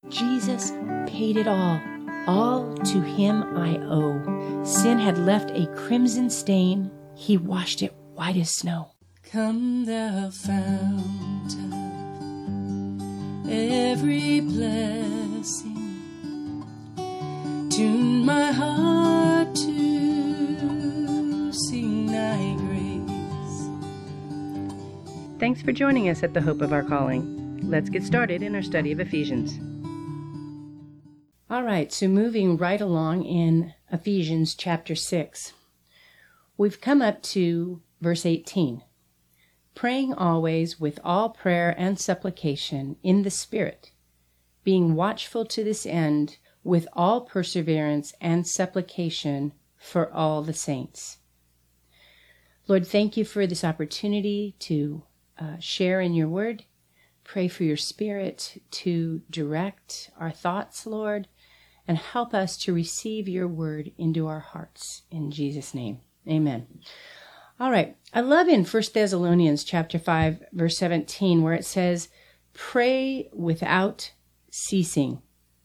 Jesus paid it all. All to him I owe. Sin had left a crimson stain. He washed it white as snow. Come thou fount of every blessing, tune my heart to sing thy grace. Thanks for joining us at the Hope of Our Calling. Let's get started in our study of Ephesians. All right, so moving right along in Ephesians chapter 6, we've come up to verse 18. Praying always with all prayer and supplication in the Spirit, being watchful to this end with all perseverance and supplication for all the saints. Lord, thank you for this opportunity to share in your word. Pray for your Spirit to direct our thoughts, Lord, and help us to receive your word into our hearts. In Jesus' name, amen. All right, I love in 1 Thessalonians chapter 5, verse 17, where it says, pray without ceasing.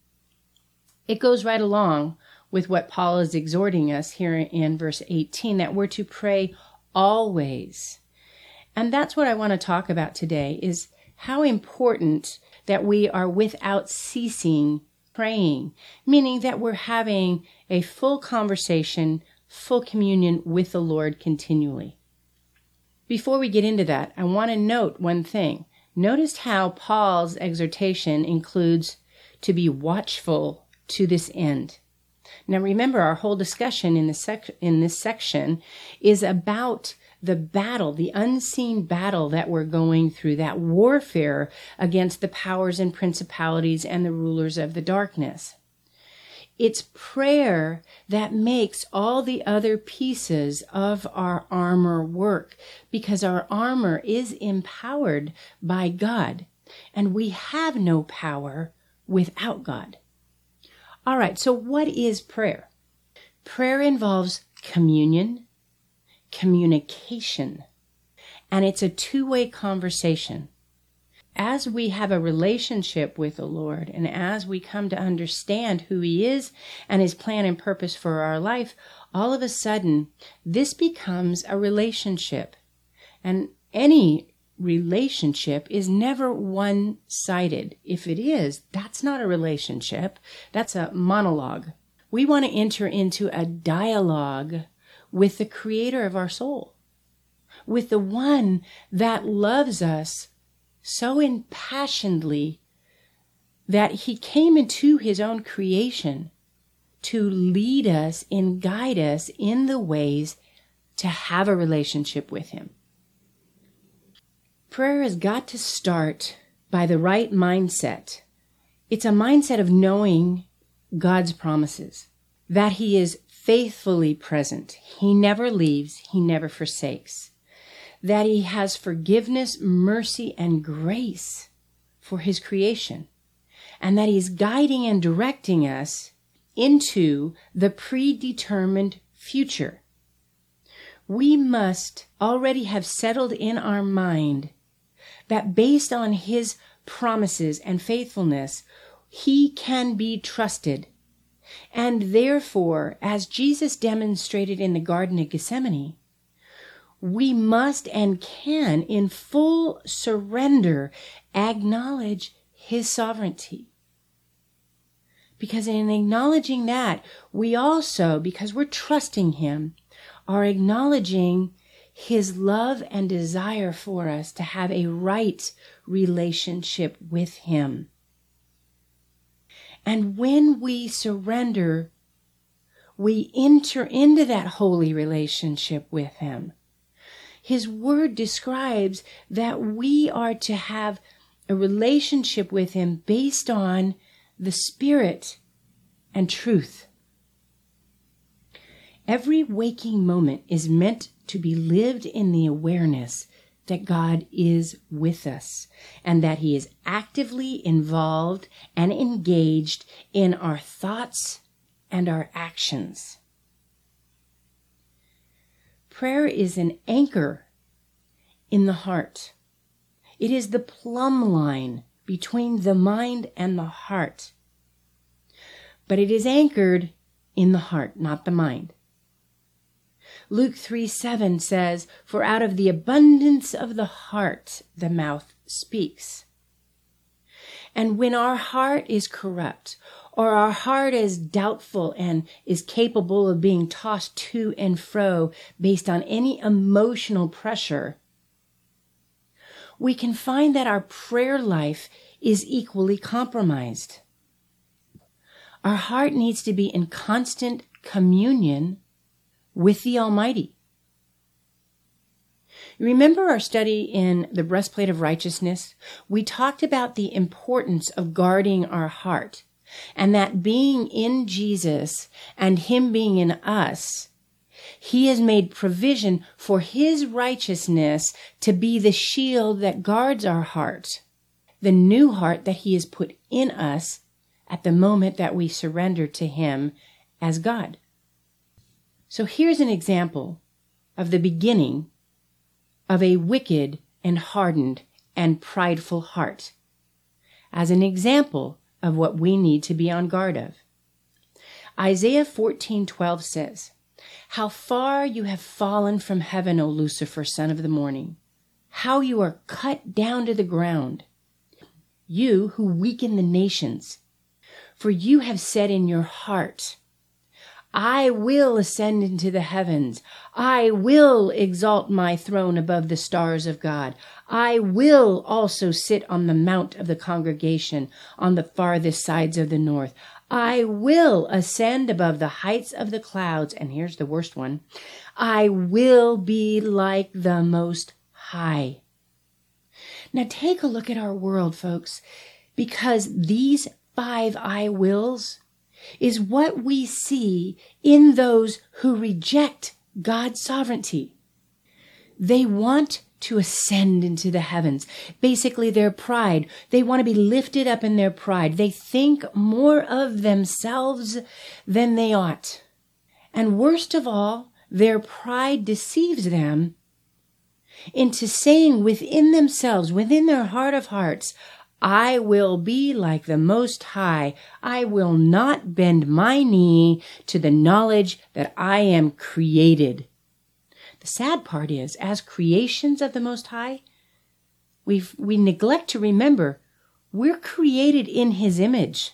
It goes right along with what Paul is exhorting us here in verse 18, that we're to pray always. And that's what I want to talk about today, is how important that we are without ceasing praying, meaning that we're having a full conversation, full communion with the Lord continually. Before we get into that, I want to note one thing. Notice how Paul's exhortation includes to be watchful to this end. Now remember, our whole discussion in this section is about the battle, the unseen battle that we're going through, that warfare against the powers and principalities and the rulers of the darkness. It's prayer that makes all the other pieces of our armor work, because our armor is empowered by God, and we have no power without God. All right, so what is prayer? Prayer involves communion, communication, and it's a two-way conversation. As we have a relationship with the Lord, and as we come to understand who He is and His plan and purpose for our life, all of a sudden, this becomes a relationship. And any relationship is never one-sided. If it is, that's not a relationship. That's a monologue. We want to enter into a dialogue with the Creator of our soul, with the one that loves us so impassionedly that He came into His own creation to lead us and guide us in the ways to have a relationship with Him. Prayer has got to start by the right mindset. It's a mindset of knowing God's promises, that He is faithfully present. He never leaves. He never forsakes. That He has forgiveness, mercy, and grace for His creation. And that He's guiding and directing us into the predetermined future. We must already have settled in our mind that based on His promises and faithfulness, He can be trusted. And therefore, as Jesus demonstrated in the Garden of Gethsemane, we must and can, in full surrender, acknowledge His sovereignty. Because in acknowledging that, we also, because we're trusting Him, are acknowledging His love and desire for us to have a right relationship with Him. And when we surrender, we enter into that holy relationship with Him. His word describes that we are to have a relationship with Him based on the Spirit and truth. Every waking moment is meant to be lived in the awareness that God is with us and that He is actively involved and engaged in our thoughts and our actions. Prayer is an anchor in the heart. It is the plumb line between the mind and the heart. But it is anchored in the heart, not the mind. Luke 3:7 says, "For out of the abundance of the heart, the mouth speaks." And when our heart is corrupt, or our heart is doubtful and is capable of being tossed to and fro based on any emotional pressure, we can find that our prayer life is equally compromised. Our heart needs to be in constant communion with the Almighty. Remember our study in the breastplate of righteousness? We talked about the importance of guarding our heart, and that being in Jesus and Him being in us, He has made provision for His righteousness to be the shield that guards our heart, the new heart that He has put in us at the moment that we surrender to Him as God. So here's an example of the beginning of a wicked and hardened and prideful heart, as an example of what we need to be on guard of. Isaiah 14:12 says, "How far you have fallen from heaven, O Lucifer, son of the morning! How you are cut down to the ground, you who weaken the nations! For you have said in your heart, I will ascend into the heavens. I will exalt my throne above the stars of God. I will also sit on the mount of the congregation on the farthest sides of the north. I will ascend above the heights of the clouds." And here's the worst one. "I will be like the Most High." Now take a look at our world, folks, because these 5 I wills is what we see in those who reject God's sovereignty. They want to ascend into the heavens. Basically, their pride. They want to be lifted up in their pride. They think more of themselves than they ought. And worst of all, their pride deceives them into saying within themselves, within their heart of hearts, "I will be like the Most High. I will not bend my knee to the knowledge that I am created." The sad part is, as creations of the Most High, we neglect to remember we're created in His image.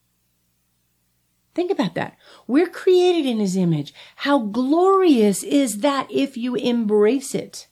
Think about that. We're created in His image. How glorious is that if you embrace it?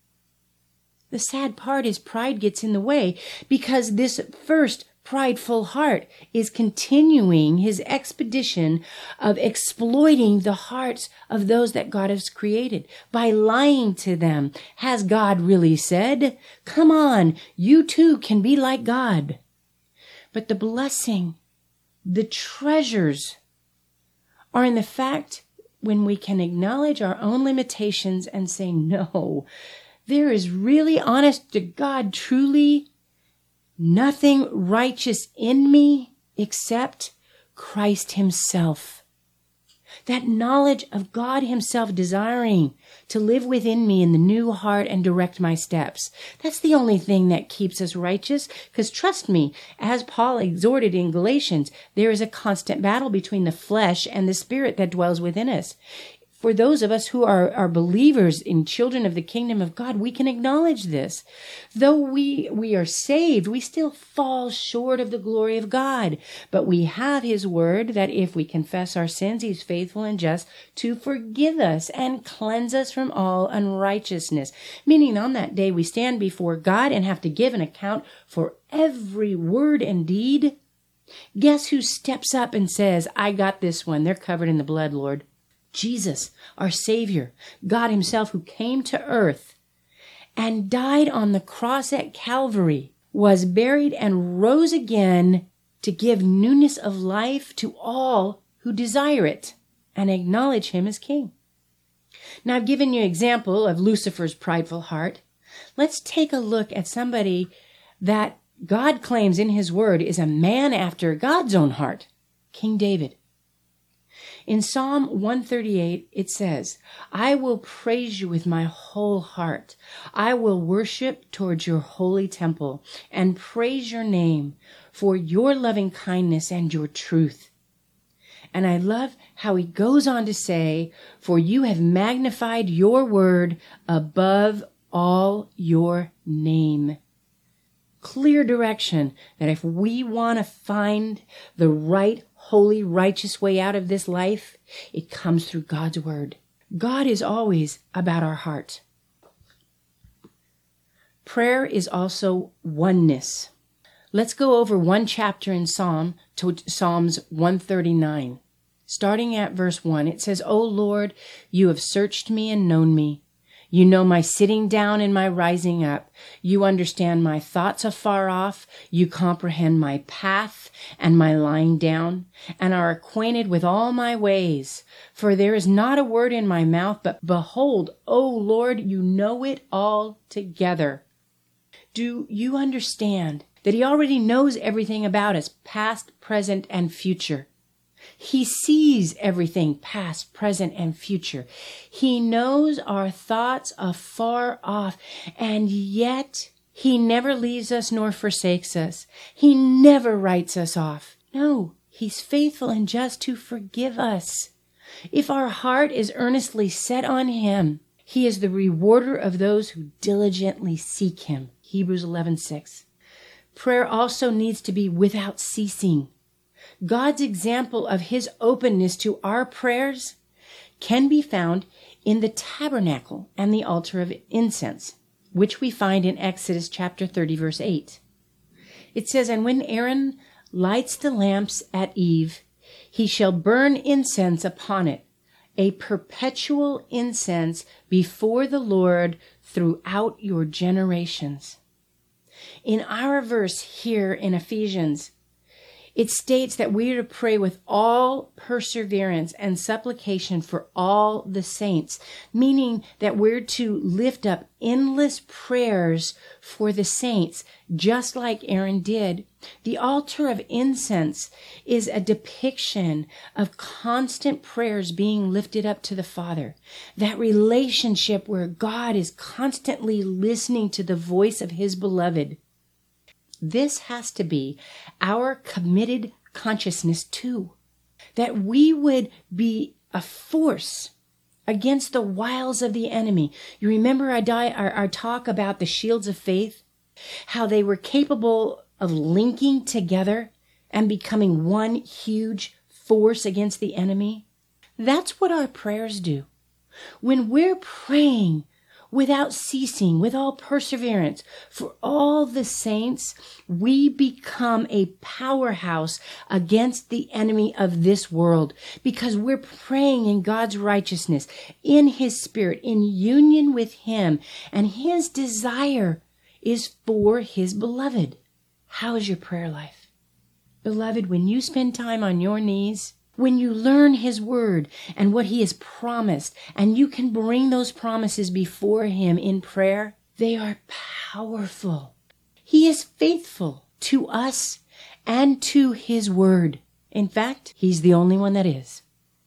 The sad part is pride gets in the way, because this first prideful heart is continuing his expedition of exploiting the hearts of those that God has created by lying to them. Has God really said? Come on, you too can be like God. But the blessing, the treasures are in the fact when we can acknowledge our own limitations and say, no, there is really, honest to God, truly nothing righteous in me except Christ Himself. That knowledge of God Himself desiring to live within me in the new heart and direct my steps. That's the only thing that keeps us righteous. Because trust me, as Paul exhorted in Galatians, there is a constant battle between the flesh and the spirit that dwells within us. For those of us who are believers in children of the kingdom of God, we can acknowledge this. Though we are saved, we still fall short of the glory of God. But we have His word that if we confess our sins, He's faithful and just to forgive us and cleanse us from all unrighteousness. Meaning on that day we stand before God and have to give an account for every word and deed. Guess who steps up and says, I got this one. They're covered in the blood, Lord. Jesus, our Savior, God Himself, who came to earth and died on the cross at Calvary, was buried and rose again to give newness of life to all who desire it and acknowledge Him as King. Now, I've given you an example of Lucifer's prideful heart. Let's take a look at somebody that God claims in His word is a man after God's own heart, King David. In Psalm 138, it says, I will praise you with my whole heart. I will worship towards your holy temple and praise your name for your loving kindness and your truth. And I love how he goes on to say, for you have magnified your word above all your name. Clear direction that if we want to find the right, holy, righteous way out of this life, it comes through God's word. God is always about our heart. Prayer is also oneness. Let's go over one chapter in Psalms 139. Starting at verse 1, it says, O Lord, you have searched me and known me. You know my sitting down and my rising up. You understand my thoughts afar off. You comprehend my path and my lying down, and are acquainted with all my ways. For there is not a word in my mouth, but behold, O Lord, you know it all together. Do you understand that he already knows everything about us, past, present, and future? He sees everything past, present, and future. He knows our thoughts afar off, and yet he never leaves us nor forsakes us. He never writes us off. No, he's faithful and just to forgive us. If our heart is earnestly set on him, he is the rewarder of those who diligently seek him. Hebrews 11:6. Prayer also needs to be without ceasing. God's example of his openness to our prayers can be found in the tabernacle and the altar of incense, which we find in Exodus chapter 30, verse 8. It says, And when Aaron lights the lamps at eve, he shall burn incense upon it, a perpetual incense before the Lord throughout your generations. In our verse here in Ephesians, it states that we are to pray with all perseverance and supplication for all the saints, meaning that we're to lift up endless prayers for the saints, just like Aaron did. The altar of incense is a depiction of constant prayers being lifted up to the Father. That relationship where God is constantly listening to the voice of his beloved. This has to be our committed consciousness too, that we would be a force against the wiles of the enemy. You remember our talk about the shields of faith, how they were capable of linking together and becoming one huge force against the enemy? That's what our prayers do. When we're praying without ceasing, with all perseverance, for all the saints, we become a powerhouse against the enemy of this world because we're praying in God's righteousness, in his spirit, in union with him, and his desire is for his beloved. How is your prayer life? Beloved, when you spend time on your knees, when you learn his word and what he has promised, and you can bring those promises before him in prayer, they are powerful. He is faithful to us and to his word. In fact, he's the only one that is.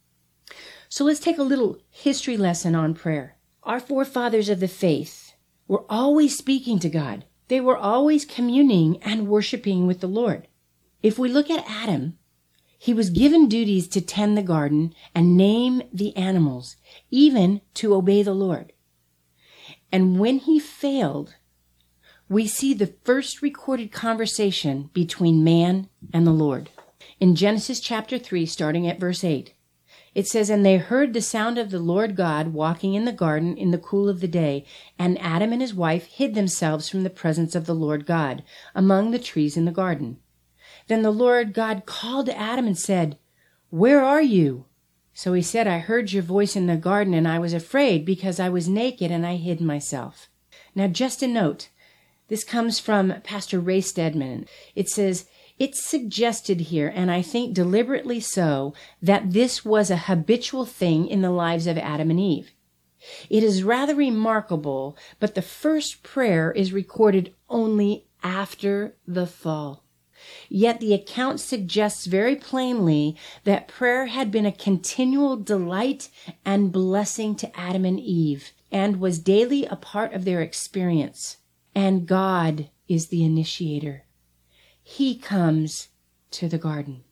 So let's take a little history lesson on prayer. Our forefathers of the faith were always speaking to God. They were always communing and worshiping with the Lord. If we look at Adam, he was given duties to tend the garden and name the animals, even to obey the Lord. And when he failed, we see the first recorded conversation between man and the Lord. In Genesis chapter 3, starting at verse 8, it says, And they heard the sound of the Lord God walking in the garden in the cool of the day, and Adam and his wife hid themselves from the presence of the Lord God among the trees in the garden. Then the Lord God called to Adam and said, Where are you? So he said, I heard your voice in the garden, and I was afraid because I was naked and I hid myself. Now, just a note, this comes from Pastor Ray Stedman. It says, It's suggested here, and I think deliberately so, that this was a habitual thing in the lives of Adam and Eve. It is rather remarkable, but the first prayer is recorded only after the fall. Yet the account suggests very plainly that prayer had been a continual delight and blessing to Adam and Eve, and was daily a part of their experience. And God is the initiator. He comes to the garden.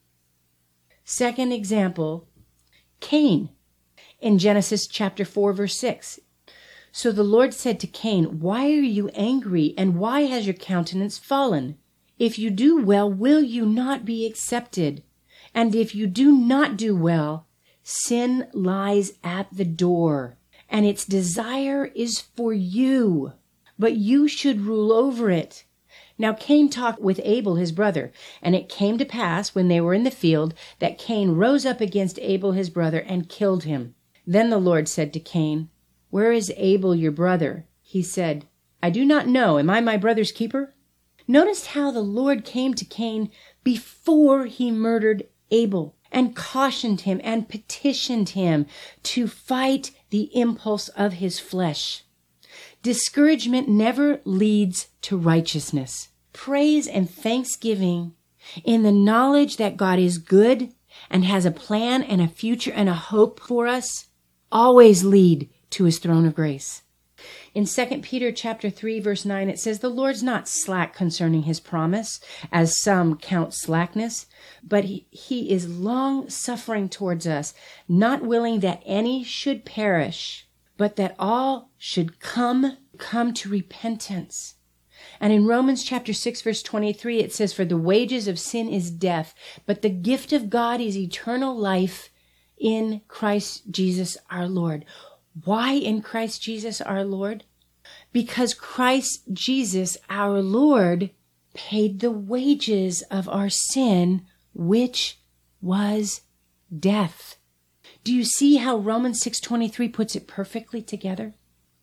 Second example, Cain. In Genesis chapter 4, verse 6. So the Lord said to Cain, "Why are you angry, and why has your countenance fallen? If you do well, will you not be accepted? And if you do not do well, sin lies at the door, and its desire is for you, but you should rule over it." Now Cain talked with Abel his brother, and it came to pass, when they were in the field, that Cain rose up against Abel his brother and killed him. Then the Lord said to Cain, "Where is Abel your brother?" He said, "I do not know. Am I my brother's keeper?" Notice how the Lord came to Cain before he murdered Abel, and cautioned him and petitioned him to fight the impulse of his flesh. Discouragement never leads to righteousness. Praise and thanksgiving in the knowledge that God is good and has a plan and a future and a hope for us always lead to his throne of grace. In 2 Peter chapter 3, verse 9, it says, "The Lord's not slack concerning his promise, as some count slackness, but he is long-suffering towards us, not willing that any should perish, but that all should come to repentance." And in Romans chapter 6, verse 23, it says, "For the wages of sin is death, but the gift of God is eternal life in Christ Jesus our Lord." Why in Christ Jesus our Lord? Because Christ Jesus our Lord paid the wages of our sin, which was death. Do you see how Romans 6:23 puts it perfectly together?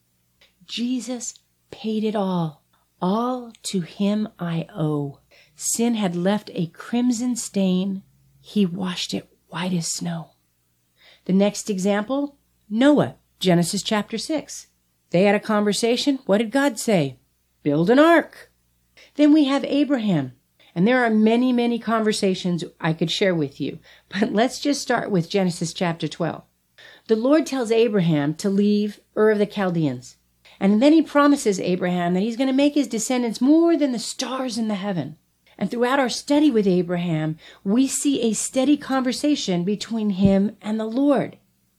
Jesus paid it all. All to him I owe. Sin had left a crimson stain. He washed it white as snow. The next example, Noah, Genesis chapter 6. They had a conversation. What did God say? Build an ark. Then we have Abraham. And there are many, many conversations I could share with you. But let's just start with Genesis chapter 12. The Lord tells Abraham to leave Ur of the Chaldeans. And then he promises Abraham that he's going to make his descendants more than the stars in the heaven. And throughout our study with Abraham, we see a steady conversation between him and the Lord.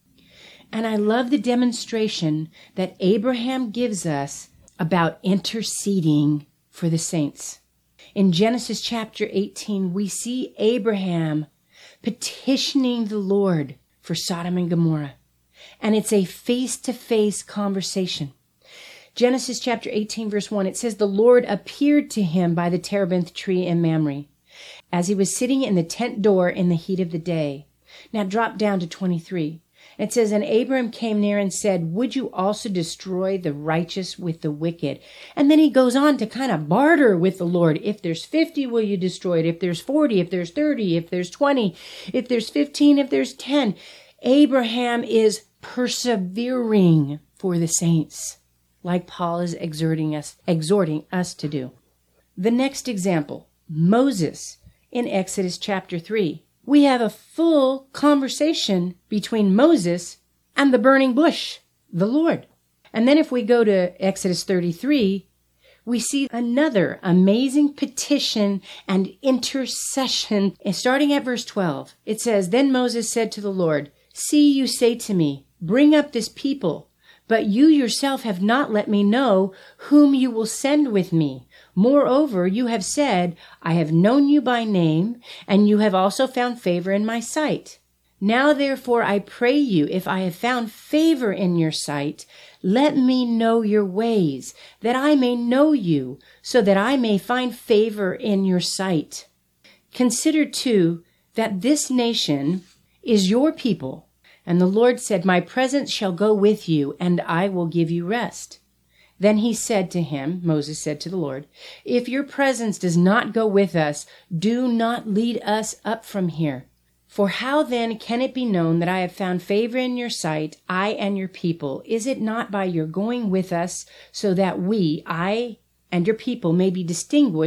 And I love the demonstration that Abraham gives us about interceding for the saints. In Genesis chapter 18, we see Abraham petitioning the Lord for Sodom and Gomorrah. And it's a face-to-face conversation. Genesis chapter 18, verse 1, it says, "The Lord appeared to him by the terebinth tree in Mamre, as he was sitting in the tent door in the heat of the day." Now drop down to 23. It says, "And Abram came near and said, 'Would you also destroy the righteous with the wicked?'" And then he goes on to kind of barter with the Lord. If there's 50, will you destroy it? If there's 40, if there's 30, if there's 20, if there's 15, if there's 10. Abraham is persevering for the saints, like Paul is exhorting us to do. The next example, Moses in Exodus chapter 3. We have a full conversation between Moses and the burning bush, the Lord. And then if we go to Exodus 33, we see another amazing petition and intercession. And starting at verse 12, it says, "Then Moses said to the Lord, 'See, you say to me, bring up this people, but you yourself have not let me know whom you will send with me. Moreover, you have said, I have known you by name, and you have also found favor in my sight. Now therefore I pray you, if I have found favor in your sight, let me know your ways, that I may know you, so that I may find favor in your sight.' Consider too that this nation is your people. And the Lord said, 'My presence shall go with you, and I will give you rest.' Then he said to him," Moses said to the Lord, "If your presence does not go with us, do not lead us up from here. For how then can it be known that I have found favor in your sight, I and your people? Is it not by your going with us, so that we, I and your people, may be distinguished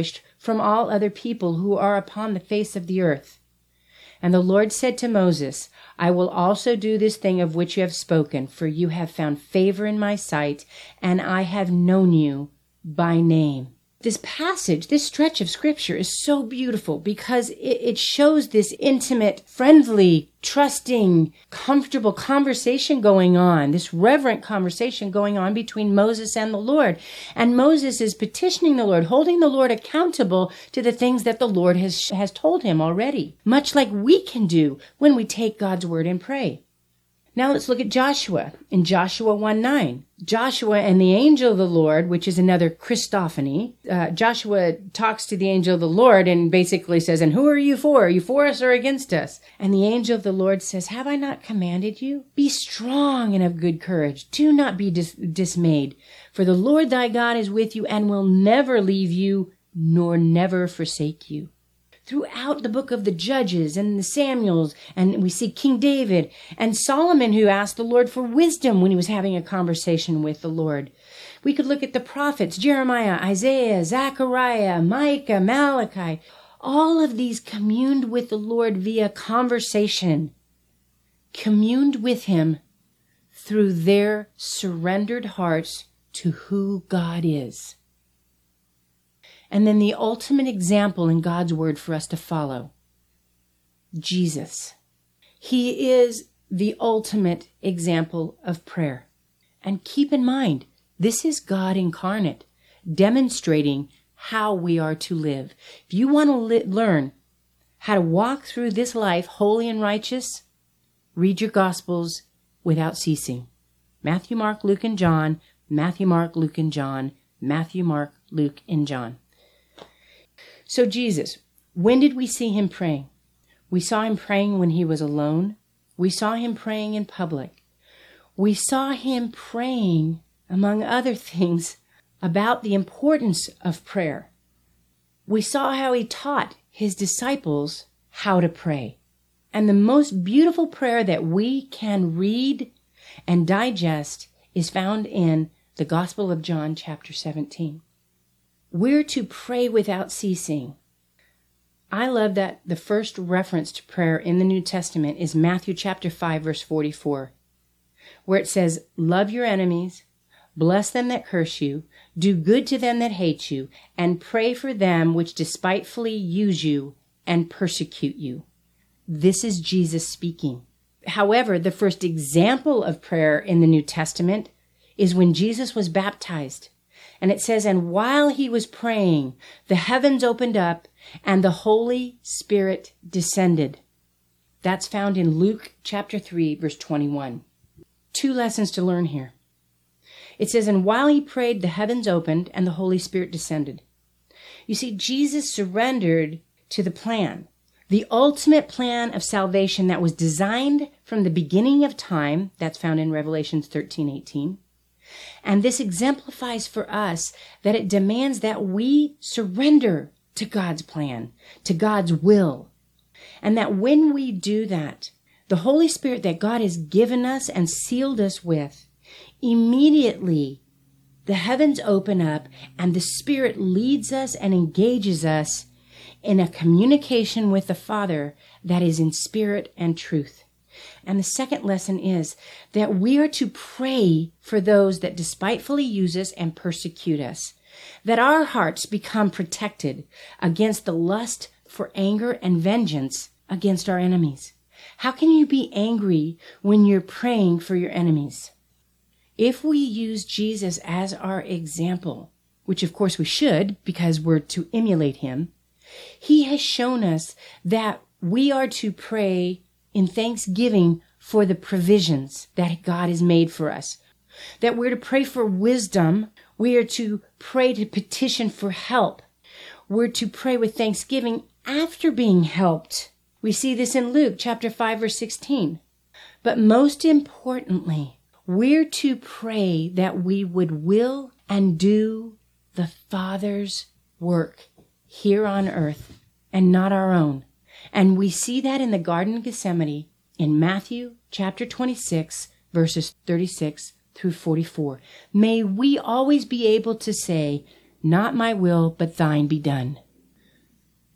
from all other people who are upon the face of the earth. And the Lord said to Moses, I will also do this thing of which you have spoken, for you have found favor in my sight, and I have known you by name. This passage, this stretch of scripture is so beautiful because it shows this intimate, friendly, trusting, comfortable conversation going on, this reverent conversation going on between Moses and the Lord. And Moses is petitioning the Lord, holding the Lord accountable to the things that the Lord has told him already, much like we can do when we take God's word and pray. Now let's look at Joshua in Joshua 1:9. Joshua and the angel of the Lord, which is another Christophany. Joshua talks to the angel of the Lord and basically says, and who are you for? Are you for us or against us? And the angel of the Lord says, have I not commanded you? Be strong and of good courage. Do not be dismayed. For the Lord thy God is with you and will never leave you nor never forsake you. Throughout the book of the Judges and the Samuels, and we see King David and Solomon who asked the Lord for wisdom when he was having a conversation with the Lord. We could look at the prophets, Jeremiah, Isaiah, Zechariah, Micah, Malachi. All of these communed with the Lord via conversation, communed with him through their surrendered hearts to who God is. And then the ultimate example in God's word for us to follow, Jesus. He is the ultimate example of prayer. And keep in mind, this is God incarnate, demonstrating how we are to live. If you want to learn how to walk through this life holy and righteous, read your Gospels without ceasing. Matthew, Mark, Luke, and John. Matthew, Mark, Luke, and John. Matthew, Mark, Luke, and John. So Jesus, when did we see him praying? We saw him praying when he was alone. We saw him praying in public. We saw him praying, among other things, about the importance of prayer. We saw how he taught his disciples how to pray. And the most beautiful prayer that we can read and digest is found in the Gospel of John, chapter 17. We're to pray without ceasing. I love that the first reference to prayer in the New Testament is Matthew chapter 5, verse 44, where it says, love your enemies, bless them that curse you, do good to them that hate you, and pray for them which despitefully use you and persecute you. This is Jesus speaking. However, the first example of prayer in the New Testament is when Jesus was baptized. And it says, and while he was praying, the heavens opened up and the Holy Spirit descended. That's found in Luke chapter 3, verse 21. 2 lessons to learn here. It says, and while he prayed, the heavens opened and the Holy Spirit descended. You see, Jesus surrendered to the plan, the ultimate plan of salvation that was designed from the beginning of time. That's found in Revelation 13:18. And this exemplifies for us that it demands that we surrender to God's plan, to God's will. And that when we do that, the Holy Spirit that God has given us and sealed us with, immediately the heavens open up and the Spirit leads us and engages us in a communication with the Father that is in spirit and truth. And the second lesson is that we are to pray for those that despitefully use us and persecute us, that our hearts become protected against the lust for anger and vengeance against our enemies. How can you be angry when you're praying for your enemies? If we use Jesus as our example, which of course we should because we're to emulate him, he has shown us that we are to pray in thanksgiving for the provisions that God has made for us. That we're to pray for wisdom. We are to pray to petition for help. We're to pray with thanksgiving after being helped. We see this in Luke chapter 5, verse 16. But most importantly, we're to pray that we would will and do the Father's work here on earth and not our own. And we see that in the Garden of Gethsemane in Matthew chapter 26, verses 36 through 44. May we always be able to say, not my will, but thine be done.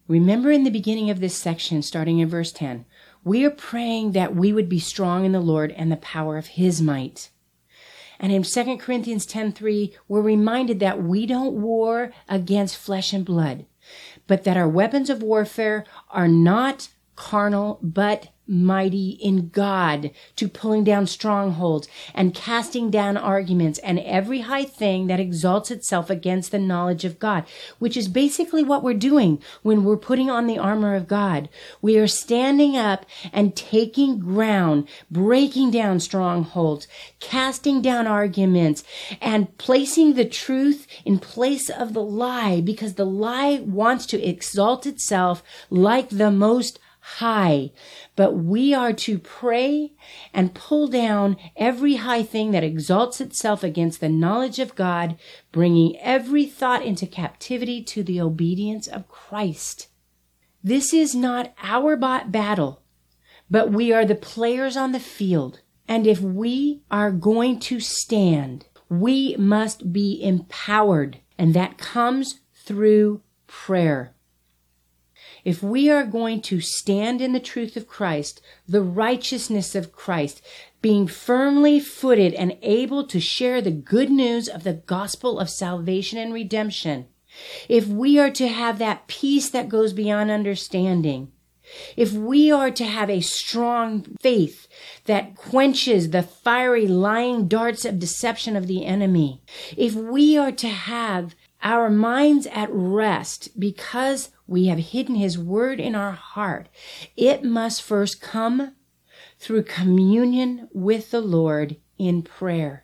Remember in the beginning of this section, starting in verse 10, we are praying that we would be strong in the Lord and the power of his might. And in 2 Corinthians 10:3, we're reminded that we don't war against flesh and blood, but that our weapons of warfare are not carnal, but mighty in God to pulling down strongholds and casting down arguments and every high thing that exalts itself against the knowledge of God, which is basically what we're doing when we're putting on the armor of God. We are standing up and taking ground, breaking down strongholds, casting down arguments, and placing the truth in place of the lie, because the lie wants to exalt itself like the Most High. But we are to pray and pull down every high thing that exalts itself against the knowledge of God, bringing every thought into captivity to the obedience of Christ. This is not our battle, but we are the players on the field. And if we are going to stand, we must be empowered, and that comes through prayer. If we are going to stand in the truth of Christ, the righteousness of Christ, being firmly footed and able to share the good news of the gospel of salvation and redemption, if we are to have that peace that goes beyond understanding, if we are to have a strong faith that quenches the fiery lying darts of deception of the enemy, if we are to have our minds at rest because we have hidden his word in our heart, it must first come through communion with the Lord in prayer.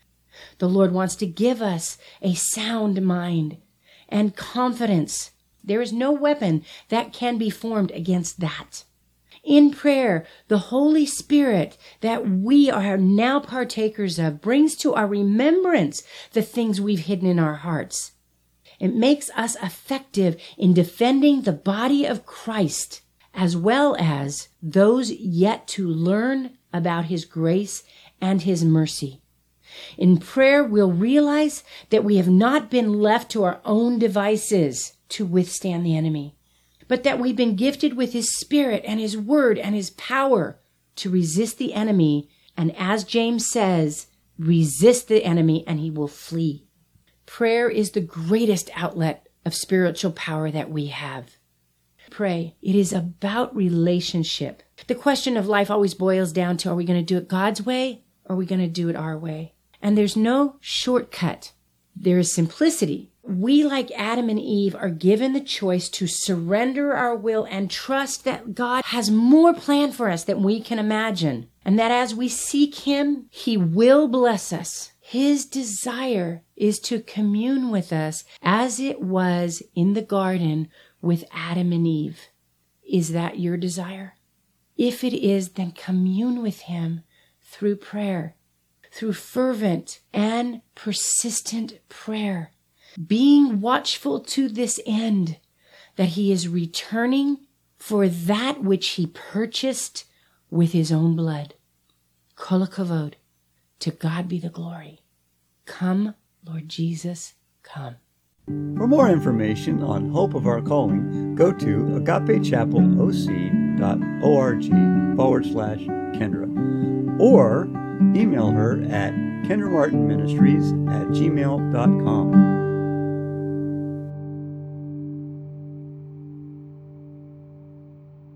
The Lord wants to give us a sound mind and confidence. There is no weapon that can be formed against that. In prayer, the Holy Spirit that we are now partakers of brings to our remembrance the things we've hidden in our hearts. It makes us effective in defending the body of Christ, as well as those yet to learn about his grace and his mercy. In prayer, we'll realize that we have not been left to our own devices to withstand the enemy, but that we've been gifted with his Spirit and his word and his power to resist the enemy. And as James says, resist the enemy and he will flee. Prayer is the greatest outlet of spiritual power that we have. Pray. It is about relationship. The question of life always boils down to, are we going to do it God's way or are we going to do it our way? And there's no shortcut. There is simplicity. We, like Adam and Eve, are given the choice to surrender our will and trust that God has more planned for us than we can imagine. And that as we seek him, he will bless us. His desire is to commune with us as it was in the garden with Adam and Eve. Is that your desire? If it is, then commune with him through prayer, through fervent and persistent prayer, being watchful to this end, that he is returning for that which he purchased with his own blood. Kol hakavod. To God be the glory. Come, Lord Jesus, come. For more information on Hope of Our Calling, go to agapechapelOC.org/Kendra or email her at kendramartinministries@gmail.com.